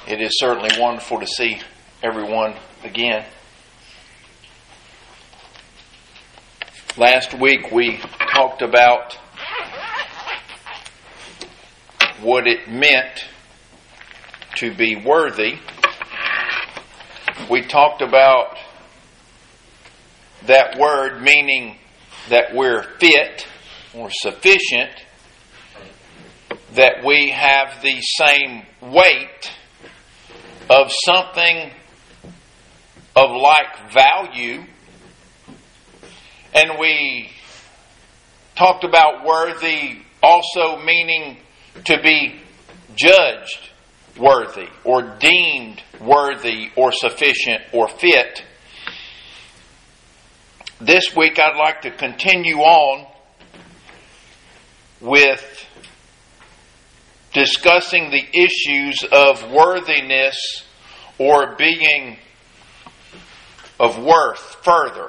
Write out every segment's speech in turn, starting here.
It is certainly wonderful to see everyone again. Last week we talked about what it meant to be worthy. We talked about that word meaning that we're fit or sufficient, that we have the same weight of something of like value. And we talked about worthy also meaning to be judged worthy or deemed worthy or sufficient or fit. This week I'd like to continue on with discussing the issues of worthiness or being of worth further.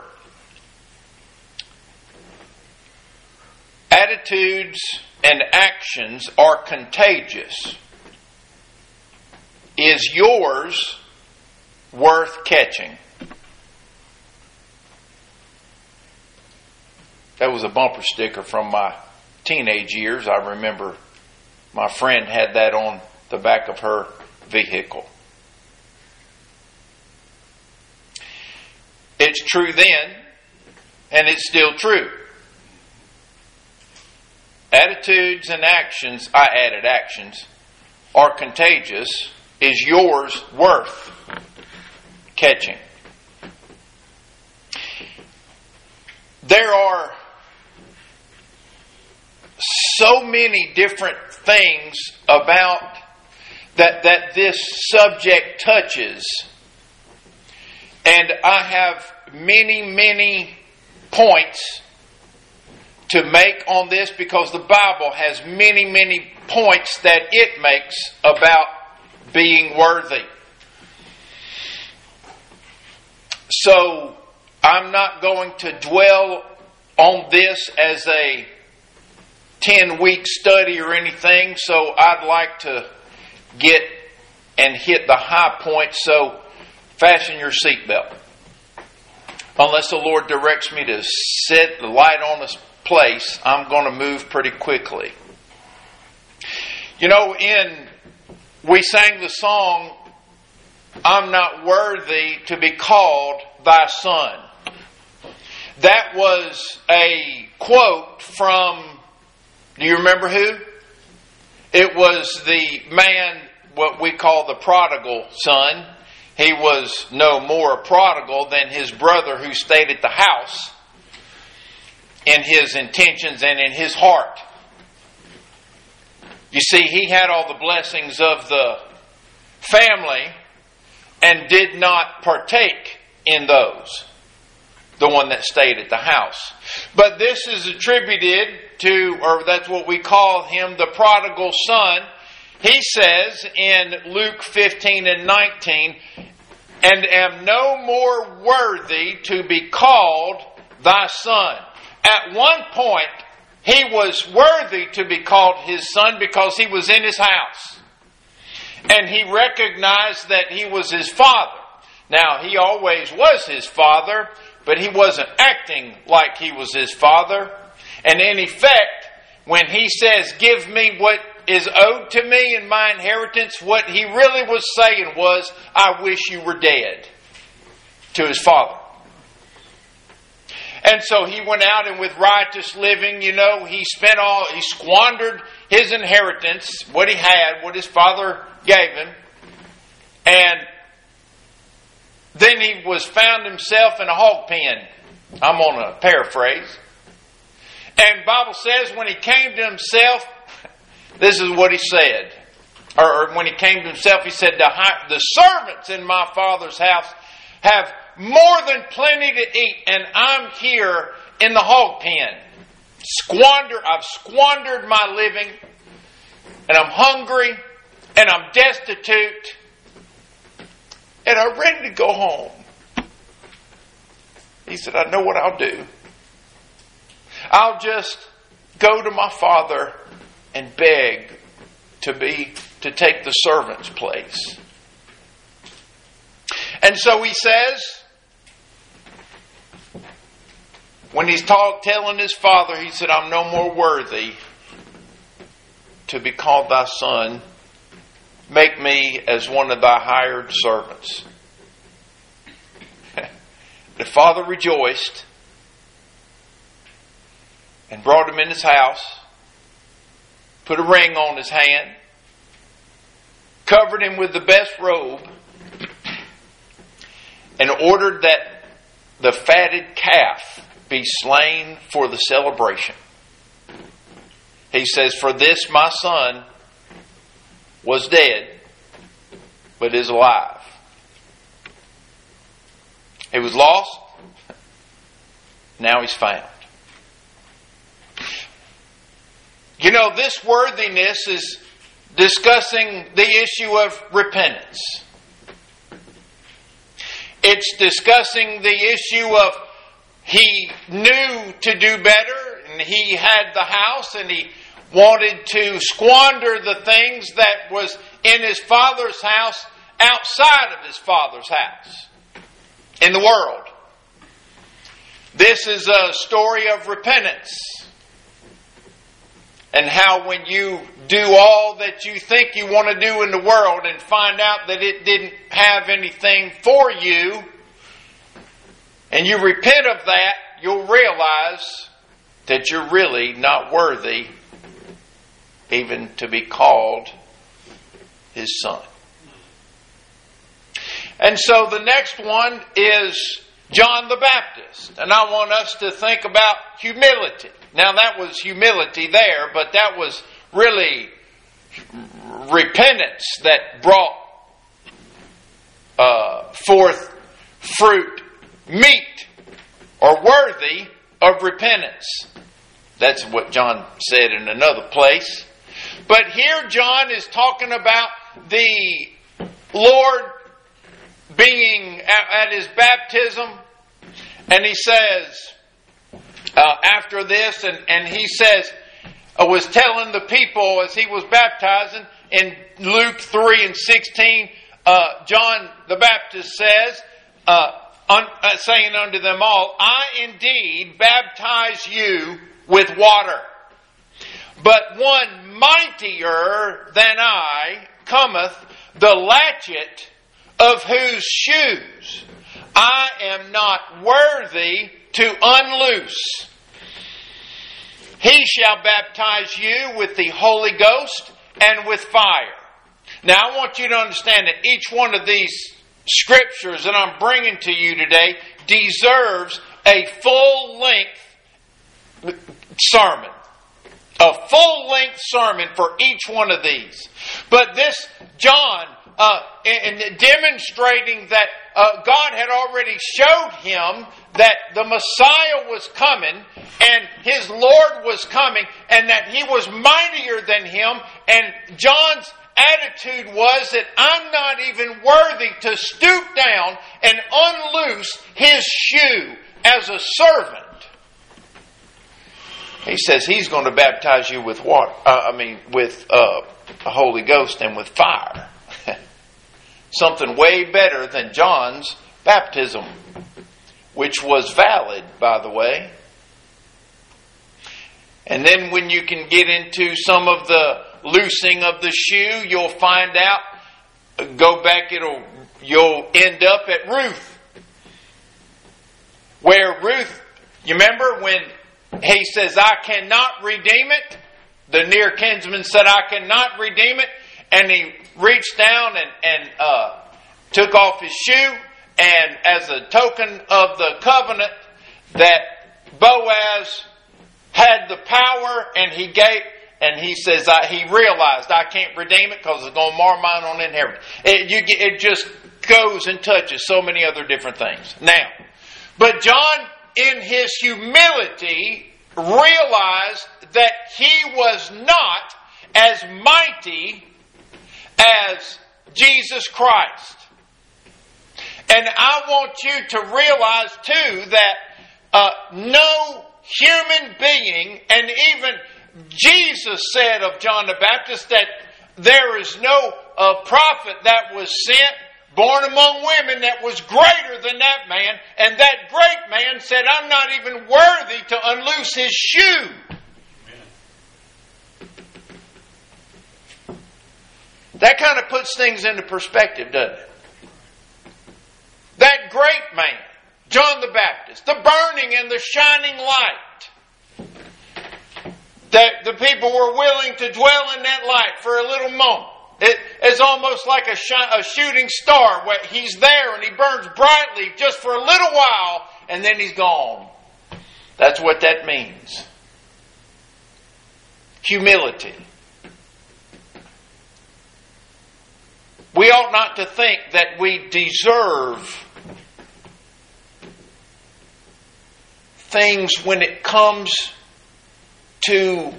Attitudes and actions are contagious. Is yours worth catching? That was a bumper sticker from my teenage years. I remember my friend had that on the back of her vehicle. It's true then, and it's still true. Attitudes and actions, I added actions, are contagious. Is yours worth catching? There are so many different things about that this subject touches. And I have many points to make on this because the Bible has many points that it makes about being worthy. So I'm not going to dwell on this as a 10-week study or anything, so I'd like to get and hit the high points, so fasten your seatbelt. Unless the Lord directs me to set the light on this place, I'm going to move pretty quickly. You know, we sang the song, I'm not worthy to be called thy son. That was a quote from, do you remember who? It was the man, what we call the prodigal son. He was no more a prodigal than his brother who stayed at the house in his intentions and in his heart. You see, he had all the blessings of the family and did not partake in those. The one that stayed at the house. But this is attributed to, or that's what we call him, the prodigal son. He says in Luke 15 and 19, and am no more worthy to be called thy son. At one point, he was worthy to be called his son because he was in his house. And he recognized that he was his father. Now, he always was his father, but he wasn't acting like he was his father. And in effect, when he says, give me what is owed to me in my inheritance, what he really was saying was, I wish you were dead, to his father. And so he went out and with riotous living, he squandered his inheritance, what he had, what his father gave him. And then he found himself in a hog pen. I'm on a paraphrase. And the Bible says when he came to himself, this is what he said. Or when he came to himself, he said, the servants in my father's house have more than plenty to eat, and I'm here in the hog pen. I've squandered my living, and I'm hungry, and I'm destitute, and I'm ready to go home. He said, I know what I'll do. I'll just go to my father and beg to take the servant's place. And so he says, when he's telling his father, he said, I'm no more worthy to be called thy son. Make me as one of thy hired servants. The father rejoiced and brought him in his house, put a ring on his hand, covered him with the best robe, and ordered that the fatted calf be slain for the celebration. He says, for this my son was dead, but is alive. He was lost, now he's found. You know, this worthiness is discussing the issue of repentance. It's discussing the issue of he knew to do better, and he had the house, and he wanted to squander the things that was in his father's house outside of his father's house in the world. This is a story of repentance. And how when you do all that you think you want to do in the world and find out that it didn't have anything for you, and you repent of that, you'll realize that you're really not worthy even to be called his son. And so the next one is John the Baptist. And I want us to think about humility. Now that was humility there, but that was really repentance that brought forth fruit, meet, or worthy of repentance. That's what John said in another place. But here John is talking about the Lord being at his baptism, and he says, after this, and he says, was telling the people as he was baptizing, in Luke 3:16, John the Baptist says, saying unto them all, I indeed baptize you with water, but one mightier than I cometh, the latchet of whose shoes I am not worthy to unloose. He shall baptize you with the Holy Ghost and with fire. Now I want you to understand that each one of these scriptures that I'm bringing to you today deserves a full-length sermon. A full-length sermon for each one of these. But this, John, in demonstrating that God had already showed him that the Messiah was coming and his Lord was coming and that he was mightier than him, and John's attitude was that I'm not even worthy to stoop down and unloose his shoe as a servant. He says he's going to baptize you with water. With the Holy Ghost and with fire. Something way better than John's baptism, which was valid, by the way. And then when you can get into some of the loosing of the shoe, you'll find out, you'll end up at Ruth. Where Ruth, you remember when he says, I cannot redeem it? The near kinsman said, I cannot redeem it. And he reached down and took off his shoe. And as a token of the covenant that Boaz had the power, and he says, he realized I can't redeem it because it's going to mar mine on inheritance. It just goes and touches so many other different things. Now, but John, in his humility, realized that he was not as mighty as Jesus Christ. And I want you to realize too that no human being, and even Jesus said of John the Baptist that there is no prophet that was sent born among women that was greater than that man. And that great man said, I'm not even worthy to unloose his shoe. That kind of puts things into perspective, doesn't it? That great man, John the Baptist, the burning and the shining light, that the people were willing to dwell in that light for a little moment. It is almost like a shooting star where he's there and he burns brightly just for a little while and then he's gone. That's what that means. Humility. We ought not to think that we deserve things when it comes to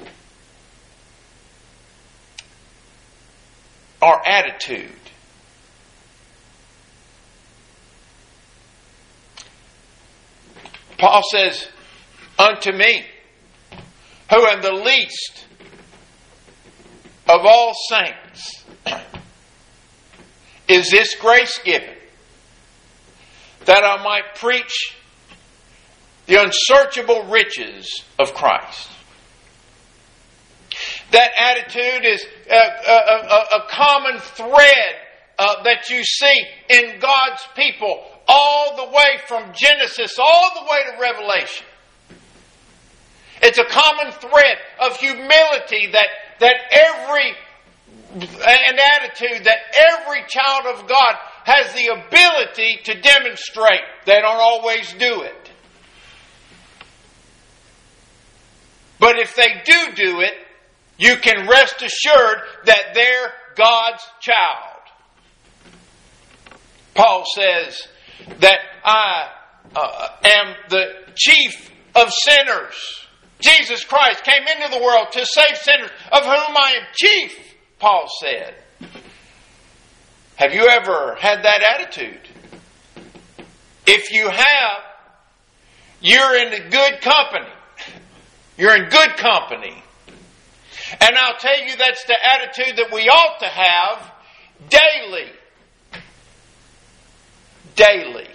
our attitude. Paul says, unto me, who am the least of all saints, is this grace given, that I might preach the unsearchable riches of Christ. That attitude is a common thread that you see in God's people all the way from Genesis all the way to Revelation. It's a common thread of humility an attitude that every child of God has the ability to demonstrate. They don't always do it. But if they do it, you can rest assured that they're God's child. Paul says that I am the chief of sinners. Jesus Christ came into the world to save sinners, of whom I am chief, Paul said. Have you ever had that attitude? If you have, you're in good company. You're in good company. And I'll tell you, that's the attitude that we ought to have daily. Daily.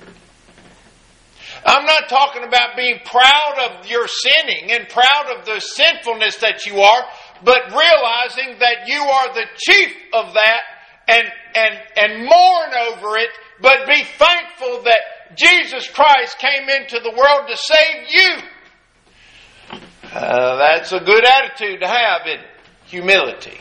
I'm not talking about being proud of your sinning and proud of the sinfulness that you are, but realizing that you are the chief of that and mourn over it, but be thankful that Jesus Christ came into the world to save you. That's a good attitude to have, in humility.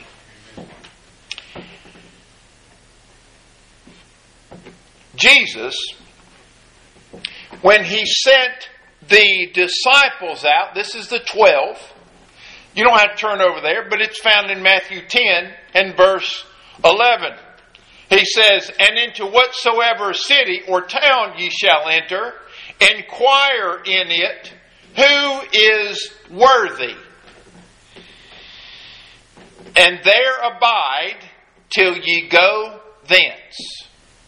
Jesus, when He sent the disciples out, this is the 12. You don't have to turn over there, but it's found in Matthew 10 and verse 11. He says, and into whatsoever city or town ye shall enter, inquire in it, who is worthy? And there abide till ye go thence.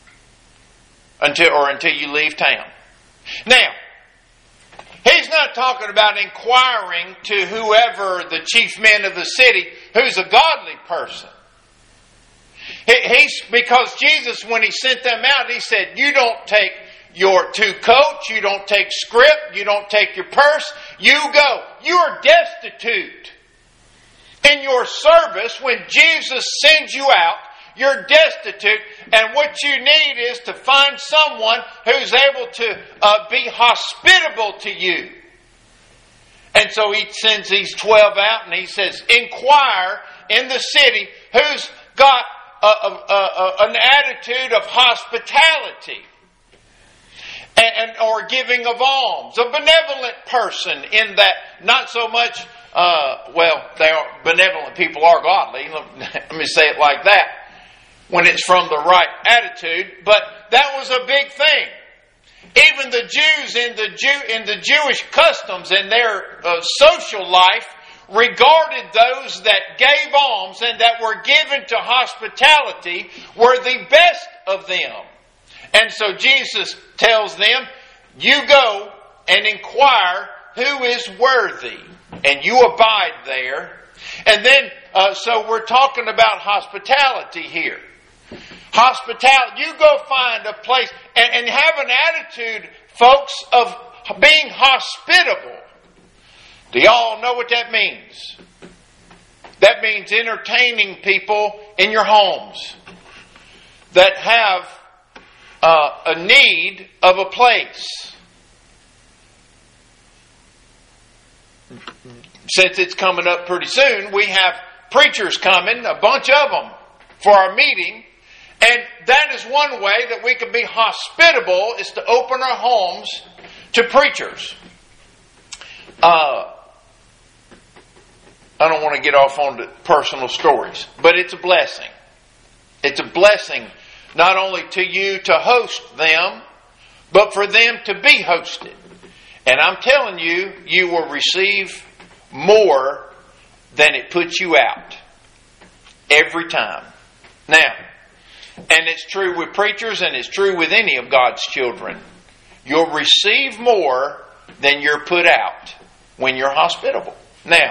Until you leave town. Now, He's not talking about inquiring to whoever the chief men of the city, who's a godly person. Because Jesus, when He sent them out, He said, you don't take your 2 coats, you don't take scrip, you don't take your purse, you go. You are destitute. In your service, when Jesus sends you out, you're destitute, and what you need is to find someone who's able to be hospitable to you. And so He sends these 12 out, and He says, inquire in the city who's got an attitude of hospitality. Or giving of alms. A benevolent person in that, not so much, they are benevolent people are godly. Let me say it like that. When it's from the right attitude. But that was a big thing. Even the Jews in the Jewish customs and their social life regarded those that gave alms and that were given to hospitality were the best of them. And so Jesus tells them, you go and inquire who is worthy, and you abide there. And then, so we're talking about hospitality here. Hospitality. You go find a place and have an attitude, folks, of being hospitable. Do y'all know what that means? That means entertaining people in your homes that have a need of a place. Since it's coming up pretty soon, we have preachers coming, a bunch of them, for our meeting. And that is one way that we can be hospitable, is to open our homes to preachers. I don't want to get off on the personal stories, but it's a blessing. It's a blessing not only to you to host them, but for them to be hosted. And I'm telling you, you will receive more than it puts you out. Every time. Now, and it's true with preachers and it's true with any of God's children. You'll receive more than you're put out when you're hospitable. Now,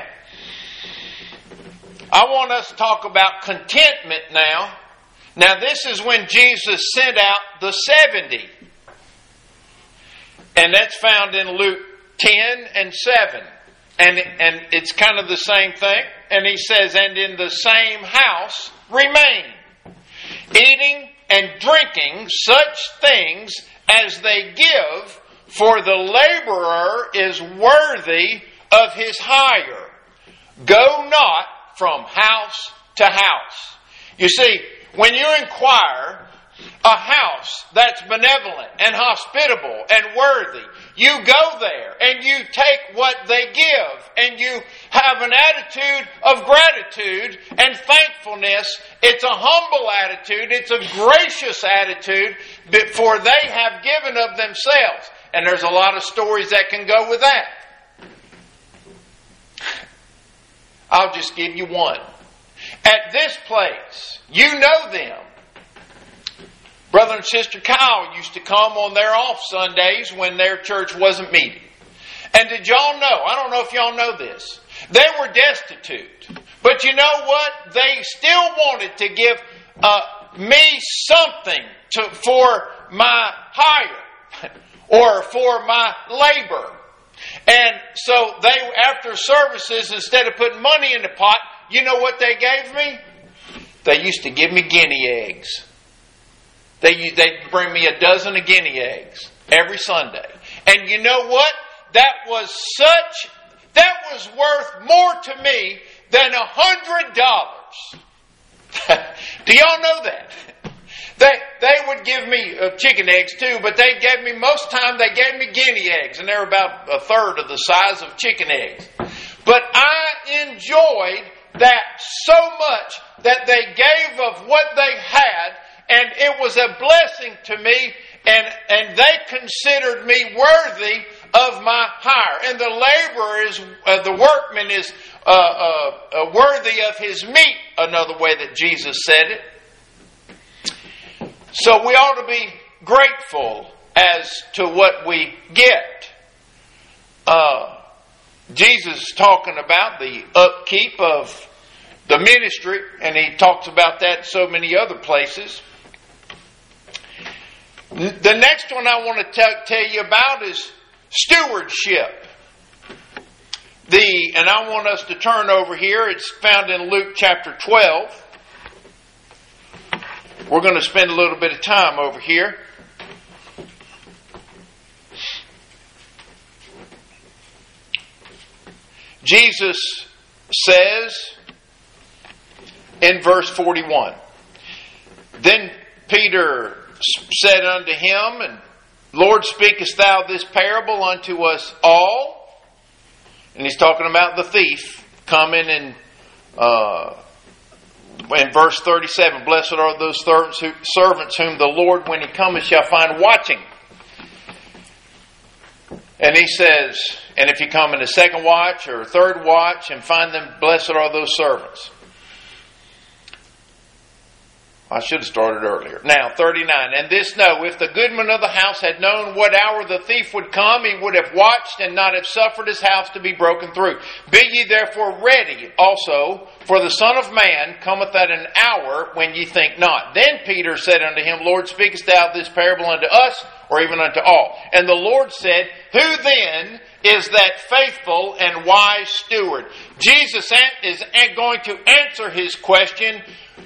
I want us to talk about contentment now. Now, this is when Jesus sent out the 70. And that's found in Luke 10 and 7. And it's kind of the same thing. And he says, and in the same house remain, eating and drinking such things as they give, for the laborer is worthy of his hire. Go not from house to house. You see, when you inquire a house that's benevolent and hospitable and worthy, you go there and you take what they give and you have an attitude of gratitude and thankfulness. It's a humble attitude. It's a gracious attitude, for they have given of themselves. And there's a lot of stories that can go with that. I'll just give you one. At this place, you know them. Brother and Sister Kyle used to come on their off Sundays when their church wasn't meeting. And did y'all know, I don't know if y'all know this, they were destitute. But you know what? They still wanted to give me something for my hire or for my labor. And so they, after services, instead of putting money in the pot, you know what they gave me? They used to give me guinea eggs. They'd bring me a dozen of guinea eggs every Sunday. And you know what? That was worth more to me than $100. Do y'all know that? They would give me chicken eggs too, but they gave me, most time they gave me guinea eggs, and they're about a third of the size of chicken eggs. But I enjoyed that so much that they gave of what they had, and it was a blessing to me, and they considered me worthy of my hire. And the laborer is, the workman is worthy of his meat, another way that Jesus said it. So we ought to be grateful as to what we get. Jesus is talking about the upkeep of the ministry, and he talks about that in so many other places. The next one I want to tell you about is stewardship. And I want us to turn over here. It's found in Luke chapter 12. We're going to spend a little bit of time over here. Jesus says in verse 41, then Peter said unto him, and Lord, speakest thou this parable unto us all? And he's talking about the thief coming and in verse 37, blessed are those servants whom the Lord, when he cometh, shall find watching. And he says, and if you come in the second watch or third watch and find them, blessed are those servants. I should have started earlier. Now, 39. And this know, if the goodman of the house had known what hour the thief would come, he would have watched and not have suffered his house to be broken through. Be ye therefore ready also, for the Son of Man cometh at an hour when ye think not. Then Peter said unto him, Lord, speakest thou this parable unto us, or even unto all? And the Lord said, Who then is that faithful and wise steward? Jesus is going to answer his question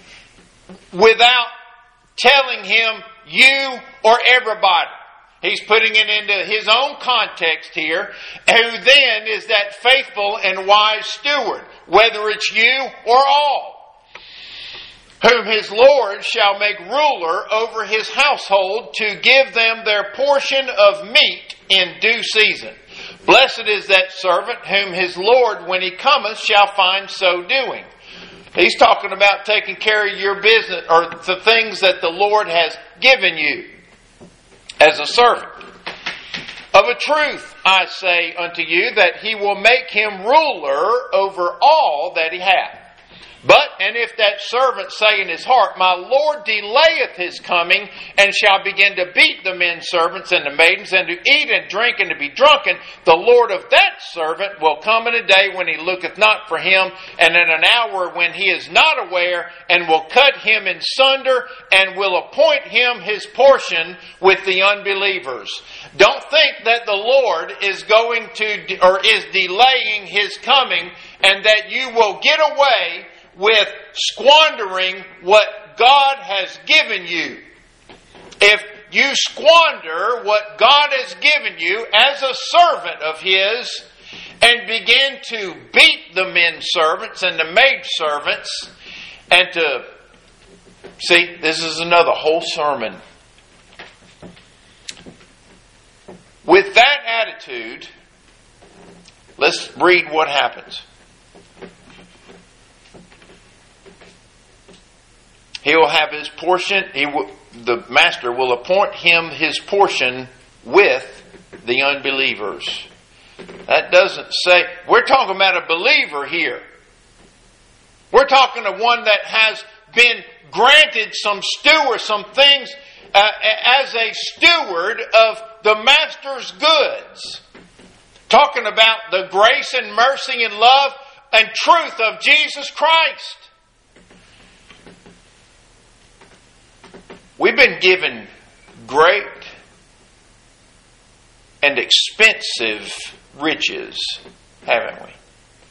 without telling him you or everybody. He's putting it into his own context here. Who then is that faithful and wise steward, whether it's you or all, whom his Lord shall make ruler over his household to give them their portion of meat in due season. Blessed is that servant whom his Lord, when he cometh, shall find so doing. He's talking about taking care of your business, or the things that the Lord has given you as a servant. Of a truth, I say unto you, that he will make him ruler over all that he hath. But, and if that servant say in his heart, My Lord delayeth his coming, and shall begin to beat the men servants and the maidens, and to eat and drink and to be drunken, the Lord of that servant will come in a day when he looketh not for him, and in an hour when he is not aware, and will cut him in sunder, and will appoint him his portion with the unbelievers. Don't think that the Lord is going to, or is delaying his coming, and that you will get away with squandering what God has given you. If you squander what God has given you as a servant of His and begin to beat the men servants and the maid servants and to... See, this is another whole sermon. With that attitude, let's read what happens. He will have his portion. The master will appoint him his portion with the unbelievers. That doesn't say... We're talking about a believer here. We're talking of one that has been granted some things as a steward of the master's goods. Talking about the grace and mercy and love and truth of Jesus Christ. We've been given great and expensive riches, haven't we?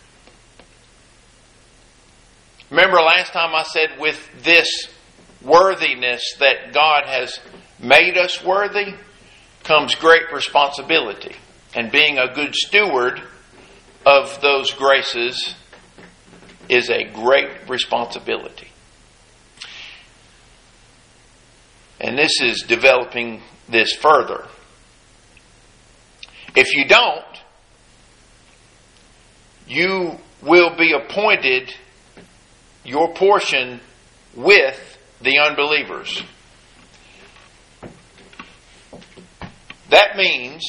Remember last time I said with this worthiness that God has made us worthy comes great responsibility. And being a good steward of those graces is a great responsibility. And this is developing this further. If you don't, you will be appointed your portion with the unbelievers. That means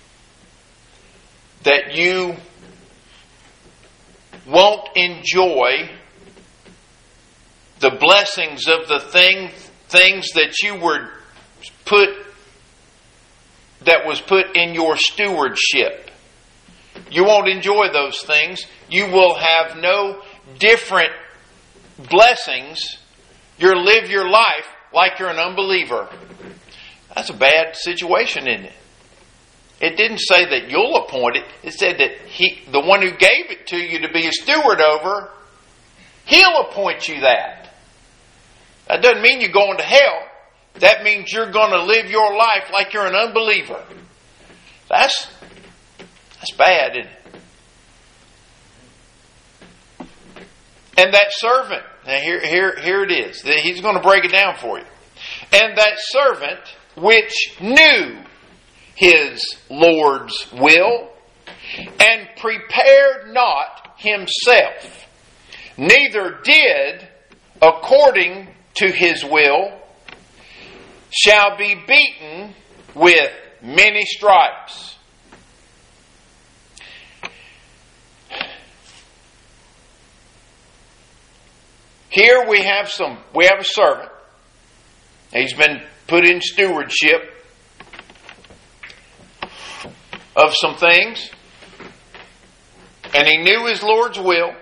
that you won't enjoy the blessings of the things that you were that was put in your stewardship. You won't enjoy those things. You will have no different blessings. You'll live your life like you're an unbeliever. That's a bad situation, isn't it? It didn't say that you'll appoint it. It said that the one who gave it to you to be a steward over, He'll appoint you that. That doesn't mean you're going to hell. That means you're going to live your life like you're an unbeliever. That's bad, isn't it? And that servant, now here it is. He's going to break it down for you. And that servant which knew his Lord's will and prepared not himself, neither did according to his will, shall be beaten with many stripes. Here we have a servant He's been put in stewardship of some things. And he knew his Lord's will.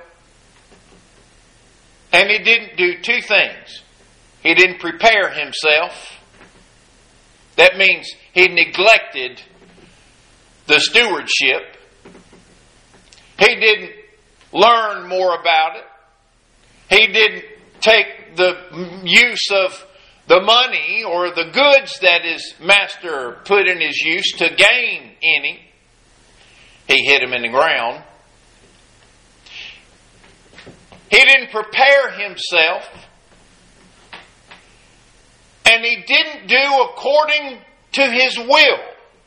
And he didn't do two things. He didn't prepare himself. That means he neglected the stewardship. He didn't learn more about it. He didn't take the use of the money or the goods that his master put in his use to gain any. He hid them in the ground. He didn't prepare himself. And he didn't do according to his will.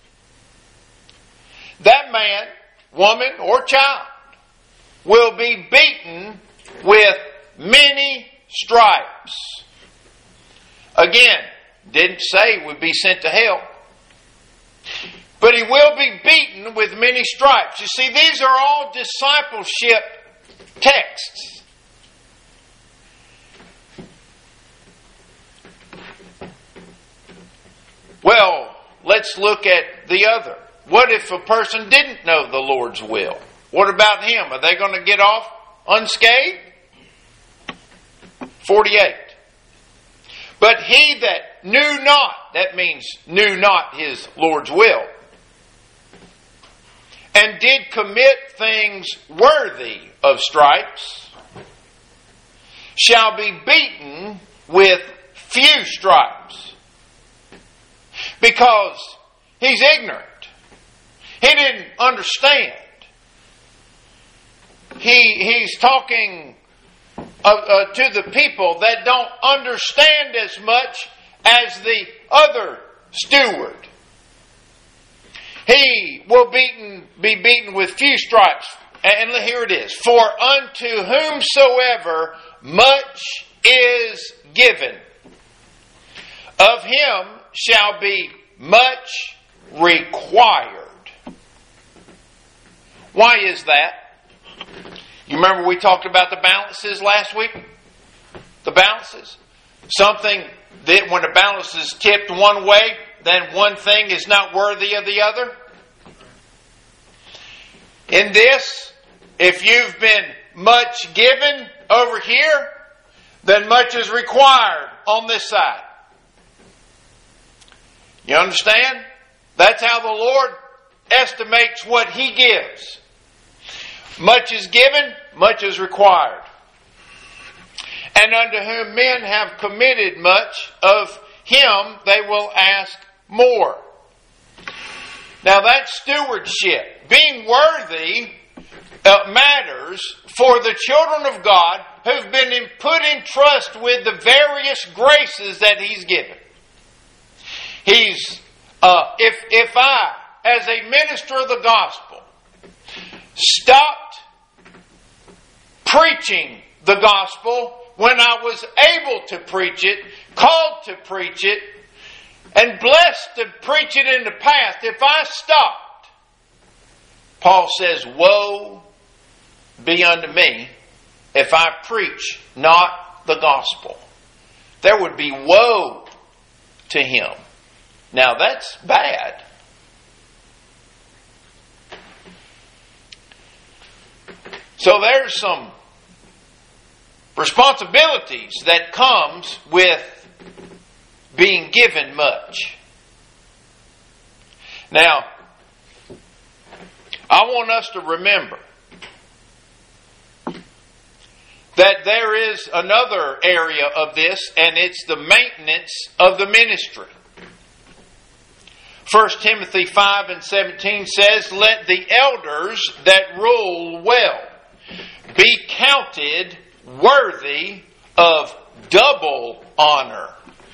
That man, woman, or child will be beaten with many stripes. Again, didn't say would be sent to hell. But he will be beaten with many stripes. You see, these are all discipleship texts. Well, let's look at the other. What if a person didn't know the Lord's will? What about him? Are they going to get off unscathed? 48. But he that knew not, that means knew not his Lord's will, and did commit things worthy of stripes, shall be beaten with few stripes. Because he's ignorant. He didn't understand. He's talking to the people that don't understand as much as the other steward. He will be beaten with few stripes. And here it is. For unto whomsoever much is given, of him shall be much required. Why is that? You remember we talked about the balances last week? The balances. Something that when the balance is tipped one way, then one thing is not worthy of the other. In this, if you've been much given over here, then much is required on this side. You understand? That's how the Lord estimates what He gives. Much is given, much is required. And unto whom men have committed much, of him they will ask more. Now that's stewardship. Being worthy matters for the children of God who've been put in trust with the various graces that He's given. If I, as a minister of the gospel, stopped preaching the gospel when I was able to preach it, called to preach it, and blessed to preach it in the past, if I stopped, Paul says, woe be unto me if I preach not the gospel. There would be woe to him. Now that's bad. So there's some responsibilities that comes with being given much. Now, I want us to remember that there is another area of this, and it's the maintenance of the ministry. 1 Timothy 5:17 says, let the elders that rule well be counted worthy of double honor.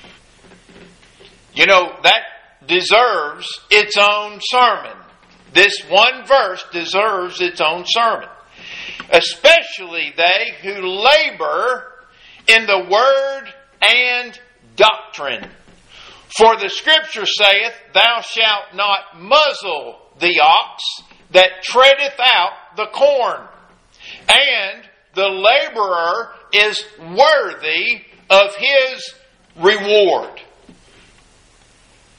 You know, that deserves its own sermon. This one verse deserves its own sermon. Especially they who labor in the word and doctrine. For the Scripture saith, thou shalt not muzzle the ox that treadeth out the corn. And the laborer is worthy of his reward.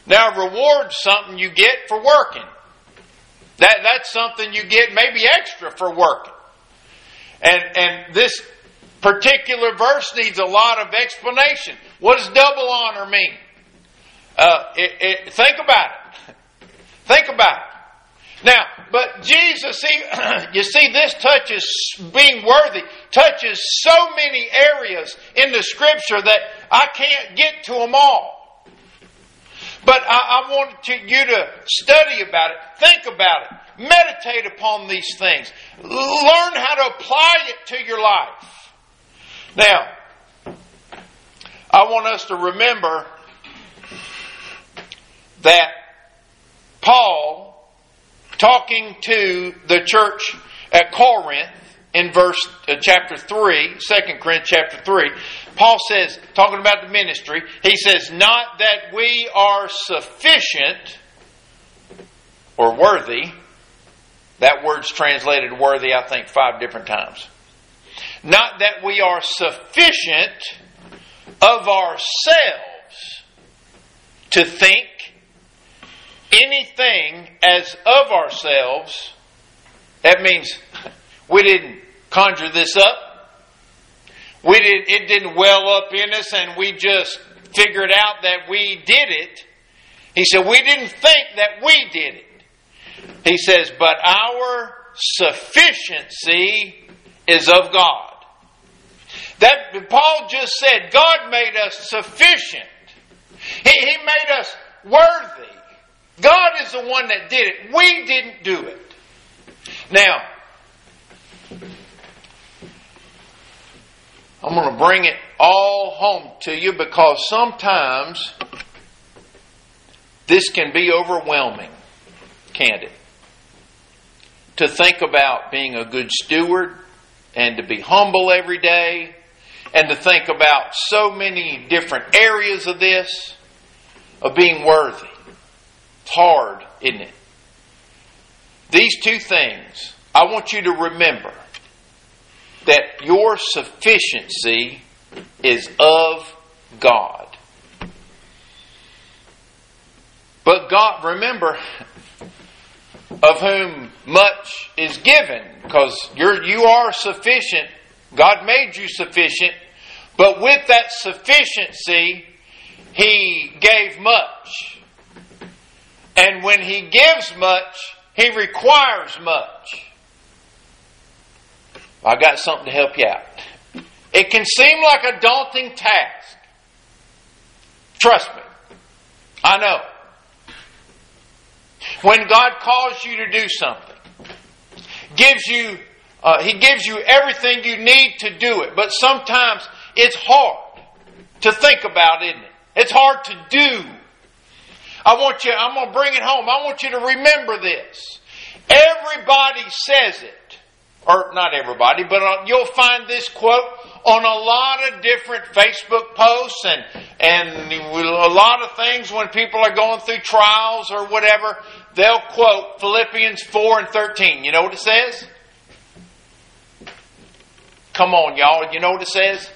Now, reward's something you get for working. That's something you get maybe extra for working. And this particular verse needs a lot of explanation. What does double honor mean? Think about it. Think about it. Now, but Jesus, you see, this touches being worthy, touches so many areas in the Scripture that I can't get to them all. But I want you to study about it, think about it, meditate upon these things, learn how to apply it to your life. Now, I want us to remember that Paul, talking to the church at Corinth in chapter 3, 2 Corinthians chapter 3, Paul says, talking about the ministry, he says, not that we are sufficient or worthy. That word's translated worthy, I think, 5 different times. Not that we are sufficient of ourselves to think anything as of ourselves. That means we didn't conjure this up. It didn't well up in us and we just figured out that we did it. He said we didn't think that we did it. He says, but our sufficiency is of God. That Paul just said, God made us sufficient. He made us worthy. God is the one that did it. We didn't do it. Now, I'm going to bring it all home to you because sometimes this can be overwhelming, can't it? To think about being a good steward and to be humble every day and to think about so many different areas of this, of being worthy. It's hard, isn't it? These 2 things, I want you to remember that your sufficiency is of God. But God, remember, of whom much is given, because you are sufficient. God made you sufficient, but with that sufficiency, He gave much. And when He gives much, He requires much. I got something to help you out. It can seem like a daunting task. Trust me. I know. When God calls you to do something, He gives you everything you need to do it. But sometimes it's hard to think about, isn't it? It's hard to do. I'm going to bring it home. I want you to remember this. Everybody says it. Or not everybody, but you'll find this quote on a lot of different Facebook posts and a lot of things when people are going through trials or whatever. They'll quote Philippians 4:13. You know what it says? Come on, y'all. You know what it says?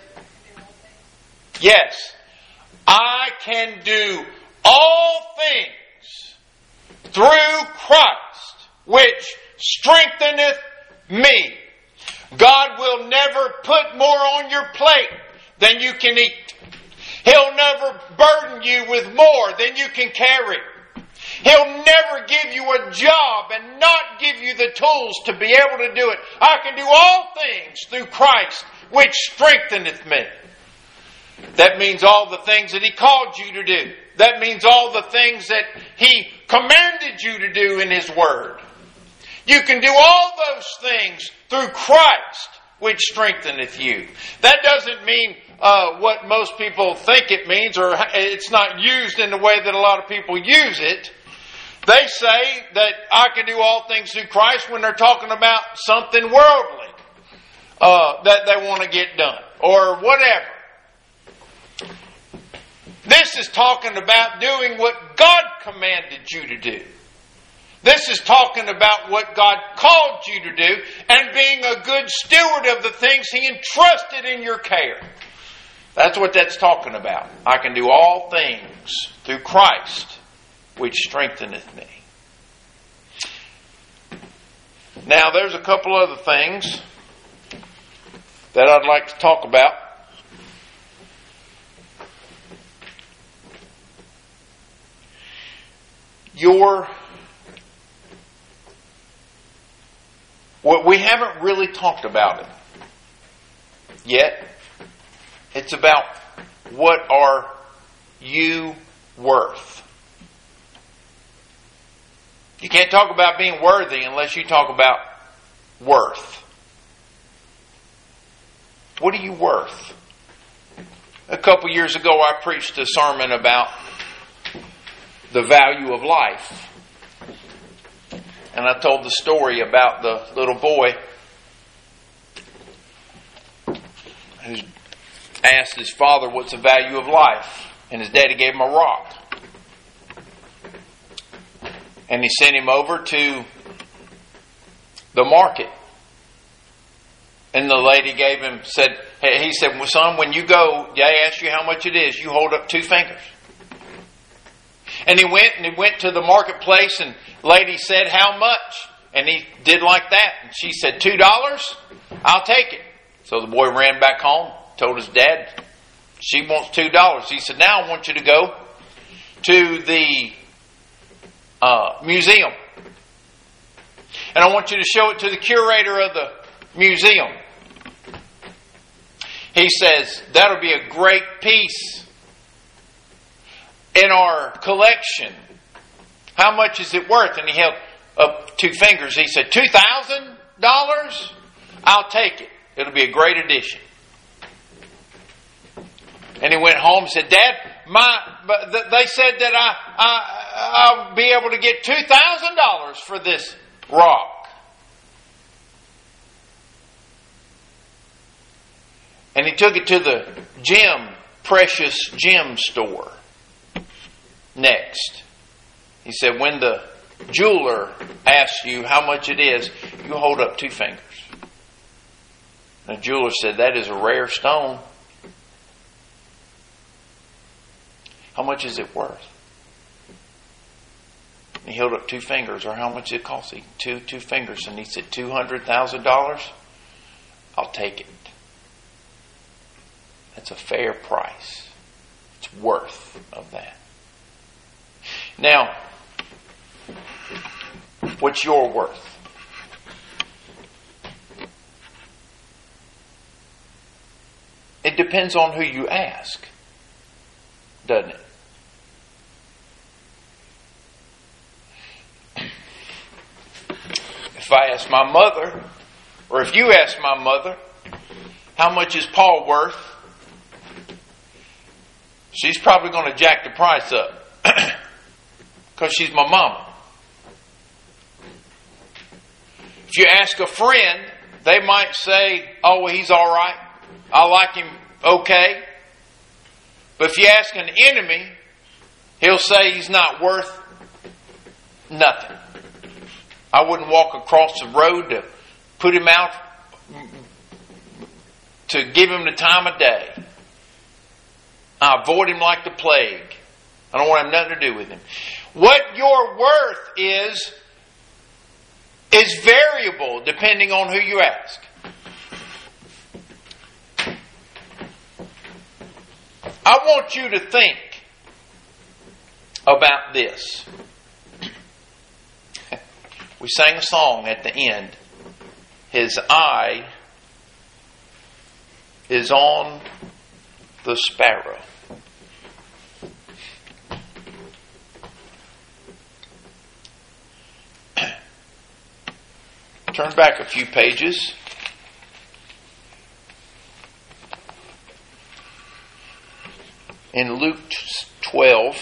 Yes. I can do all things through Christ, which strengtheneth me. God will never put more on your plate than you can eat. He'll never burden you with more than you can carry. He'll never give you a job and not give you the tools to be able to do it. I can do all things through Christ, which strengtheneth me. That means all the things that He called you to do. That means all the things that He commanded you to do in His Word. You can do all those things through Christ, which strengtheneth you. That doesn't mean what most people think it means, or it's not used in the way that a lot of people use it. They say that I can do all things through Christ when they're talking about something worldly that they want to get done, or whatever. This is talking about doing what God commanded you to do. This is talking about what God called you to do and being a good steward of the things He entrusted in your care. That's what that's talking about. I can do all things through Christ, which strengtheneth me. Now, there's a couple other things that I'd like to talk about. We haven't really talked about it yet. It's about, what are you worth? You can't talk about being worthy unless you talk about worth. What are you worth? A couple years ago, I preached a sermon about the value of life. And I told the story about the little boy who asked his father, what's the value of life? And his daddy gave him a rock. And he sent him over to the market. And the lady he said, well, son, when you go, they ask you how much it is, you hold up 2 fingers. And he went to the marketplace, and lady said, how much? And he did like that. And she said, $2? I'll take it. So the boy ran back home, told his dad, she wants $2. He said, now I want you to go to the museum. And I want you to show it to the curator of the museum. He says, that'll be a great piece in our collection. How much is it worth? And he held up 2 fingers. He said, $2,000? I'll take it. It'll be a great addition. And he went home and said, Dad, they said that I'll be able to get $2,000 for this rock. And he took it to the precious gem store. Next, he said, when the jeweler asks you how much it is, you hold up 2 fingers. And the jeweler said, that is a rare stone. How much is it worth? And he held up 2 fingers, or how much it cost? Two fingers. And he said, $200,000? I'll take it. That's a fair price. It's worth of that. Now, what's your worth? It depends on who you ask, doesn't it? If I ask my mother, or if you ask my mother, how much is Paul worth? She's probably going to jack the price up. Because she's my mama. If you ask a friend, they might say, oh, well, he's all right. I like him okay. But if you ask an enemy, he'll say he's not worth nothing. I wouldn't walk across the road to put him out, to give him the time of day. I avoid him like the plague. I don't want to have nothing to do with him. What your worth is variable depending on who you ask. I want you to think about this. We sang a song at the end. His eye is on the sparrow. Turn back a few pages. In Luke 12,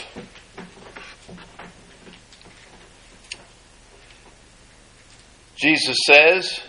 Jesus says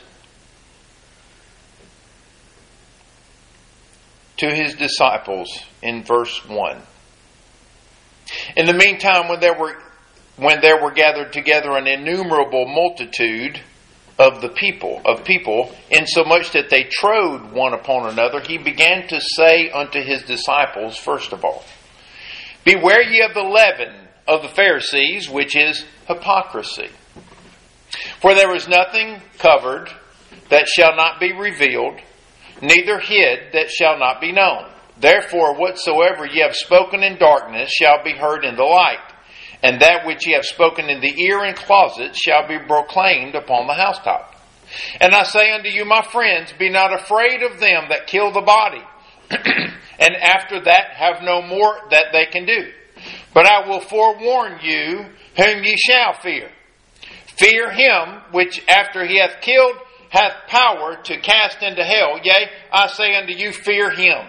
to his disciples in verse 1, in the meantime, when there were gathered together an innumerable multitude of people, insomuch that they trode one upon another, he began to say unto his disciples, first of all, beware ye of the leaven of the Pharisees, which is hypocrisy. For there is nothing covered that shall not be revealed, neither hid that shall not be known. Therefore, whatsoever ye have spoken in darkness shall be heard in the light, and that which ye have spoken in the ear in closets shall be proclaimed upon the housetop. And I say unto you, my friends, be not afraid of them that kill the body, and after that have no more that they can do. But I will forewarn you whom ye shall fear. Fear him which after he hath killed hath power to cast into hell. Yea, I say unto you, fear him.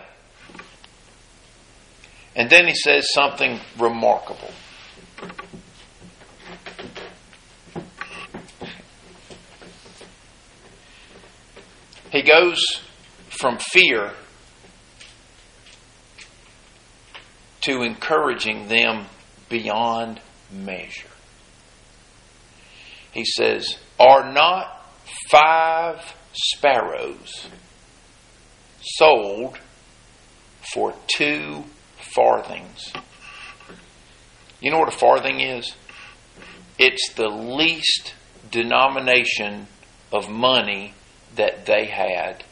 And then he says something remarkable. He goes from fear to encouraging them beyond measure. He says, are not 5 sparrows sold for 2 farthings? You know what a farthing is? It's the least denomination of money that they had.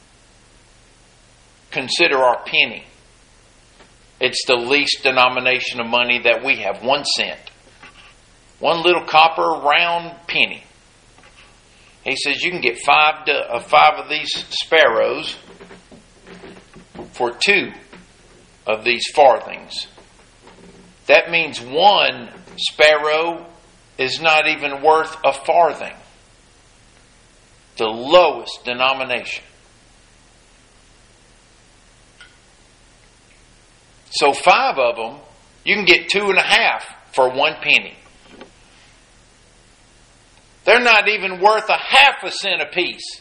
Consider our penny. It's the least denomination of money that we have. 1 cent. One little copper round penny. He says you can get 5 of these sparrows for 2 of these farthings. That means 1 sparrow is not even worth a farthing. The lowest denomination. So 5 of them, you can get 2.5 for 1 penny. They're not even worth a half a cent apiece.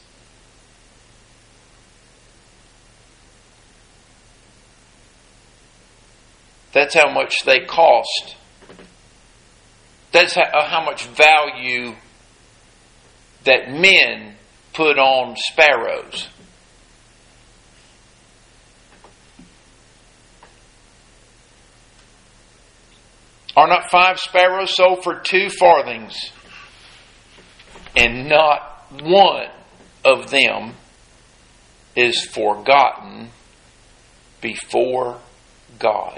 That's how much they cost. That's how much value that men put on sparrows. Are not 5 sparrows sold for 2 farthings? And not one of them is forgotten before God.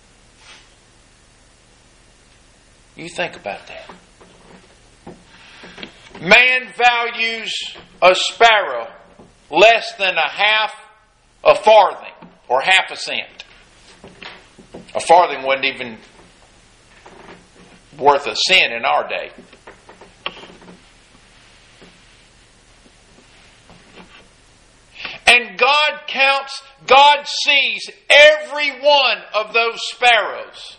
You think about that. Man values a sparrow less than a farthing, or half a cent. A farthing wasn't even worth a cent in our day. And God sees every one of those sparrows.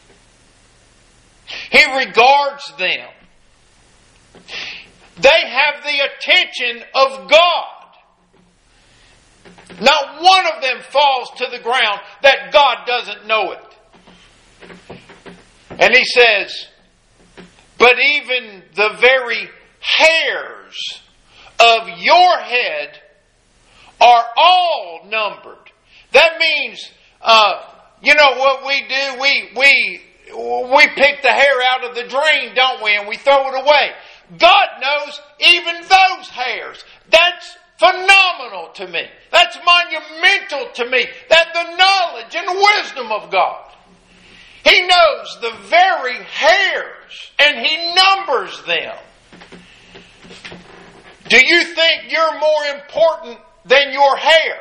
He regards them. They have the attention of God. Not one of them falls to the ground that God doesn't know it. And he says, but even the very hairs of your head are all numbered. That means, you know what we do? We pick the hair out of the drain, don't we? And we throw it away. God knows even those hairs. That's phenomenal to me. That's monumental to me. That's the knowledge and wisdom of God. He knows the very hairs and He numbers them. Do you think you're more important than your hair?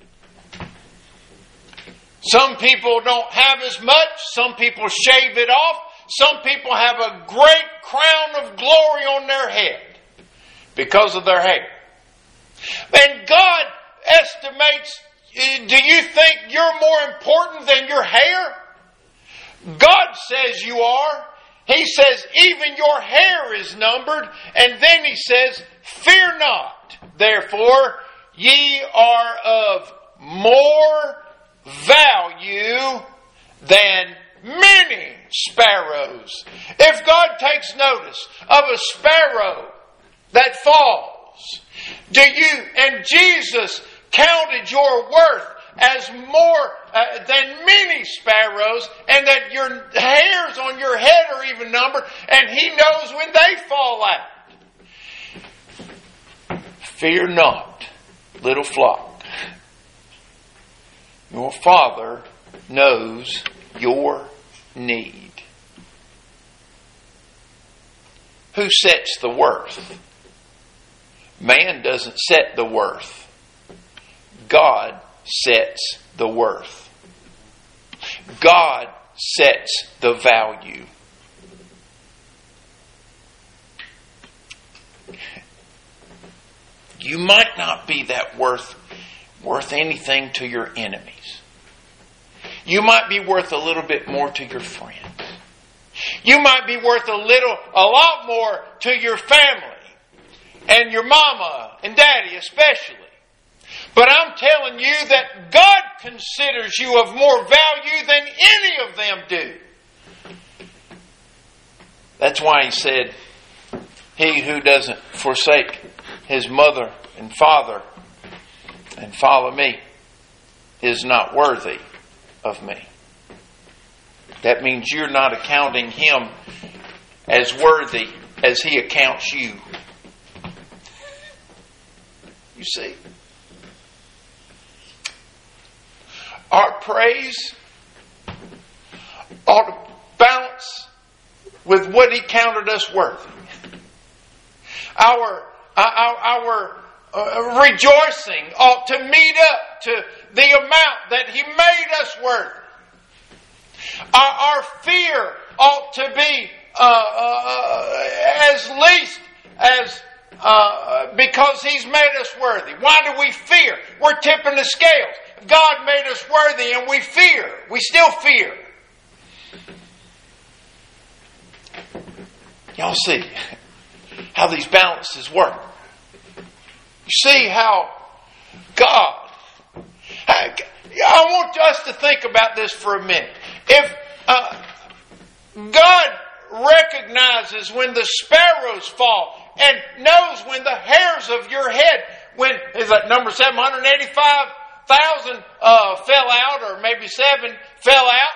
Some people don't have as much. Some people shave it off. Some people have a great crown of glory on their head because of their hair. And God estimates, do you think you're more important than your hair? God says you are. He says even your hair is numbered. And then He says, fear not, therefore, ye are of more value than many sparrows. If God takes notice of a sparrow that falls, and Jesus counted your worth as more than many sparrows, and that your hairs on your head are even numbered, and He knows when they fall out. Fear not, little flock. Your Father knows your need. Who sets the worth? Man doesn't set the worth. God sets the worth. God sets the value. You might not be that worth anything to your enemies. You might be worth a little bit more to your friends. You might be worth a lot more to your family and your mama and daddy especially. But I'm telling you that God considers you of more value than any of them do. That's why He said, he who doesn't forsake his mother and father and follow me is not worthy of me. That means you're not accounting him as worthy as he accounts you. You see? Our praise ought to balance with what He counted us worthy. Our rejoicing ought to meet up to the amount that He made us worthy. Our fear ought to be as least as because He's made us worthy. Why do we fear? We're tipping the scales. God made us worthy and we fear. We still fear. Y'all see how these balances work. You see how God... I want us to think about this for a minute. If God recognizes when the sparrows fall and knows when the hairs of your head, when is that number 785,000 fell out, or maybe 7 fell out.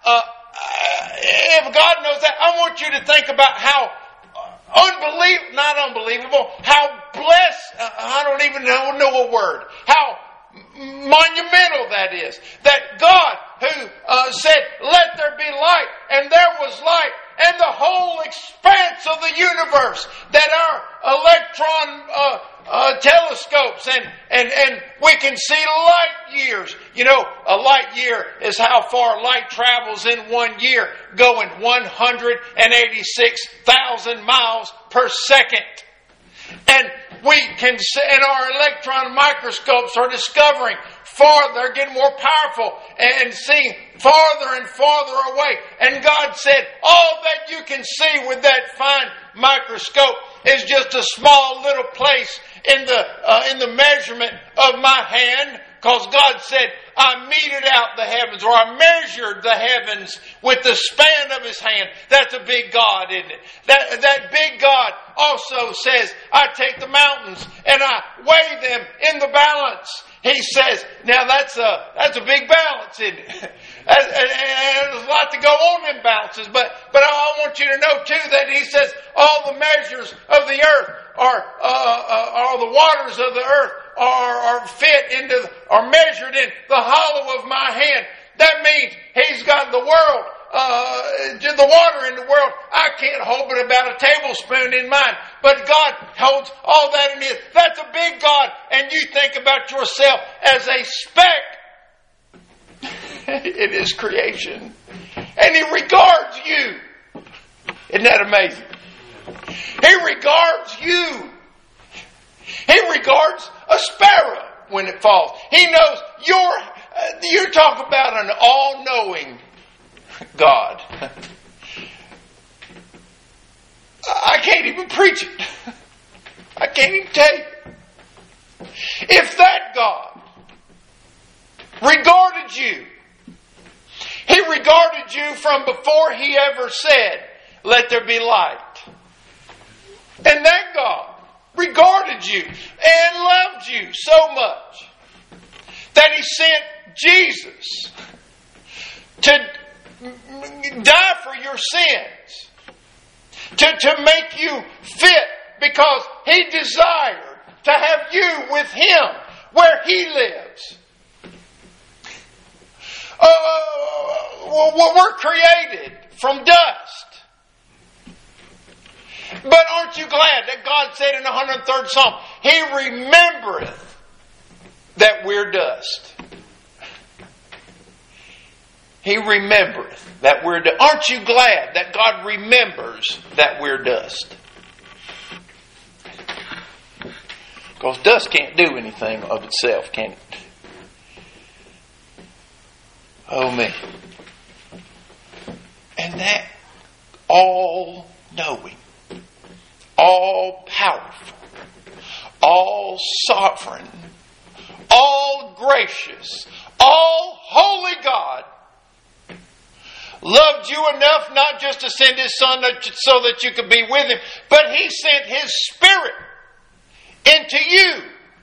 If God knows that, I want you to think about how how blessed, I don't even know a word, how monumental that is. That God who said, let there be light, and there was light, and the whole expanse of the universe that our electron telescopes and we can see light years. You know, a light year is how far light travels in 1 year, going 186,000 miles per second. And we can see, and our electron microscopes are discovering farther, they're getting more powerful and seeing farther and farther away. And God said, all that you can see with that fine microscope is just a small little place in the measurement of my hand. Because God said, I meted out the heavens, or I measured the heavens with the span of His hand. That's a big God, isn't it? That big God also says, I take the mountains and I weigh them in the balance. He says, now that's a big balance, isn't it? And there's a lot to go on in balances, but I want you to know too that He says all the measures of the earth are the waters of the earth are measured in the hollow of my hand. That means He's got the world, the water in the world. I can't hold but about a tablespoon in mine. But God holds all that in His. That's a big God. And you think about yourself as a speck in His creation. And He regards you. Isn't that amazing? He regards you. He regards a sparrow when it falls. He knows you're talking about an all-knowing God. I can't even preach it. I can't even tell you. If that God regarded you, He regarded you from before He ever said, let there be light. And that God regarded you and loved you so much that He sent Jesus to die for your sins, to make you fit, because He desired to have you with Him where He lives. We're created from dust. But aren't you glad that God said in the 103rd Psalm, He remembereth that we're dust. He remembereth that we're dust. Aren't you glad that God remembers that we're dust? Because dust can't do anything of itself, can it? Oh me. And that all-knowing, all-powerful, all-sovereign, all-gracious, all-holy God loved you enough not just to send His Son so that you could be with Him, but He sent His Spirit into you.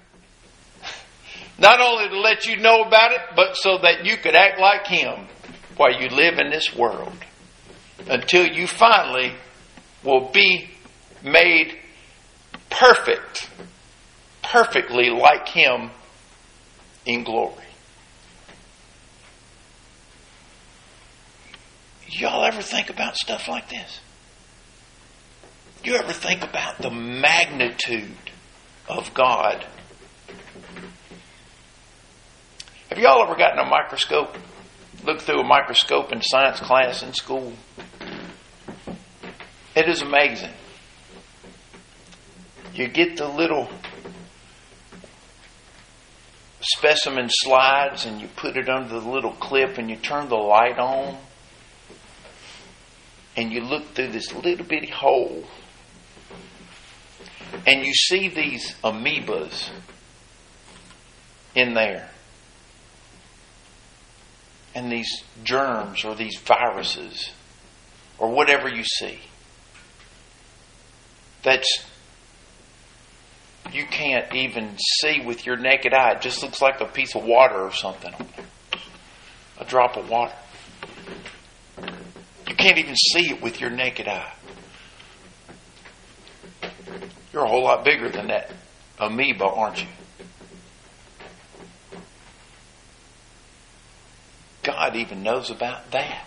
Not only to let you know about it, but so that you could act like Him while you live in this world. Until you finally will be made perfect, perfectly like Him in glory. Y'all ever think about stuff like this? You ever think about the magnitude of God? Have y'all ever gotten a microscope? Looked through a microscope in science class in school? It is amazing. You get the little specimen slides and you put it under the little clip and you turn the light on and you look through this little bitty hole and you see these amoebas in there. And these germs or these viruses or whatever you see. That's you can't even see with your naked eye. It just looks like a piece of water or something. A drop of water. You can't even see it with your naked eye. You're a whole lot bigger than that amoeba, aren't you? God even knows about that.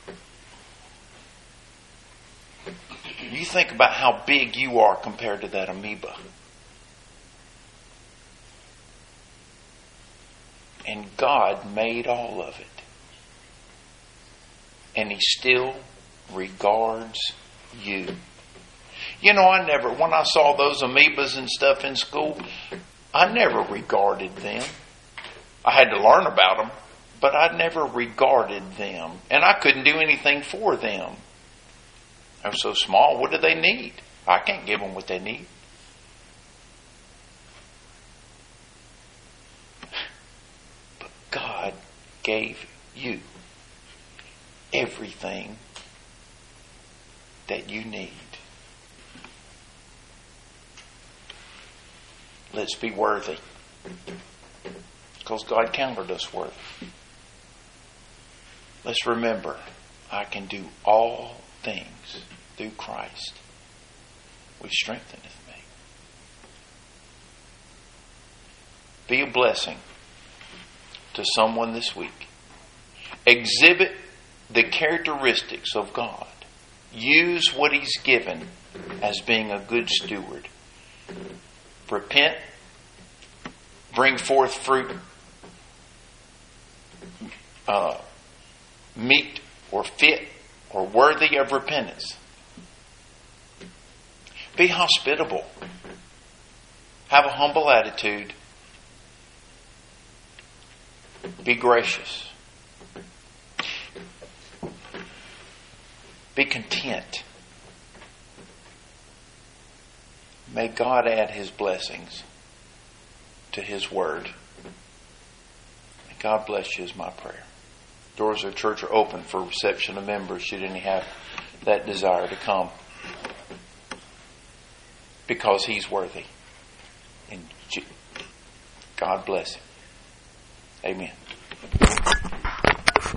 You think about how big you are compared to that amoeba. And God made all of it. And He still regards you. You know, when I saw those amoebas and stuff in school, I never regarded them. I had to learn about them. But I never regarded them. And I couldn't do anything for them. They're so small. What do they need? I can't give them what they need. But God gave you everything that you need. Let's be worthy. Because God counted us worthy. Let's remember, I can do all things through Christ, which strengtheneth me. Be a blessing to someone this week. Exhibit the characteristics of God. Use what He's given as being a good steward. Repent. Bring forth fruit. Meet or fit or worthy of repentance. Be hospitable. Have a humble attitude. Be gracious. Be content. May God add His blessings to His word. May God bless you is my prayer. Doors of the church are open for reception of members should any have that desire to come. Because He's worthy. And God bless Him. Amen.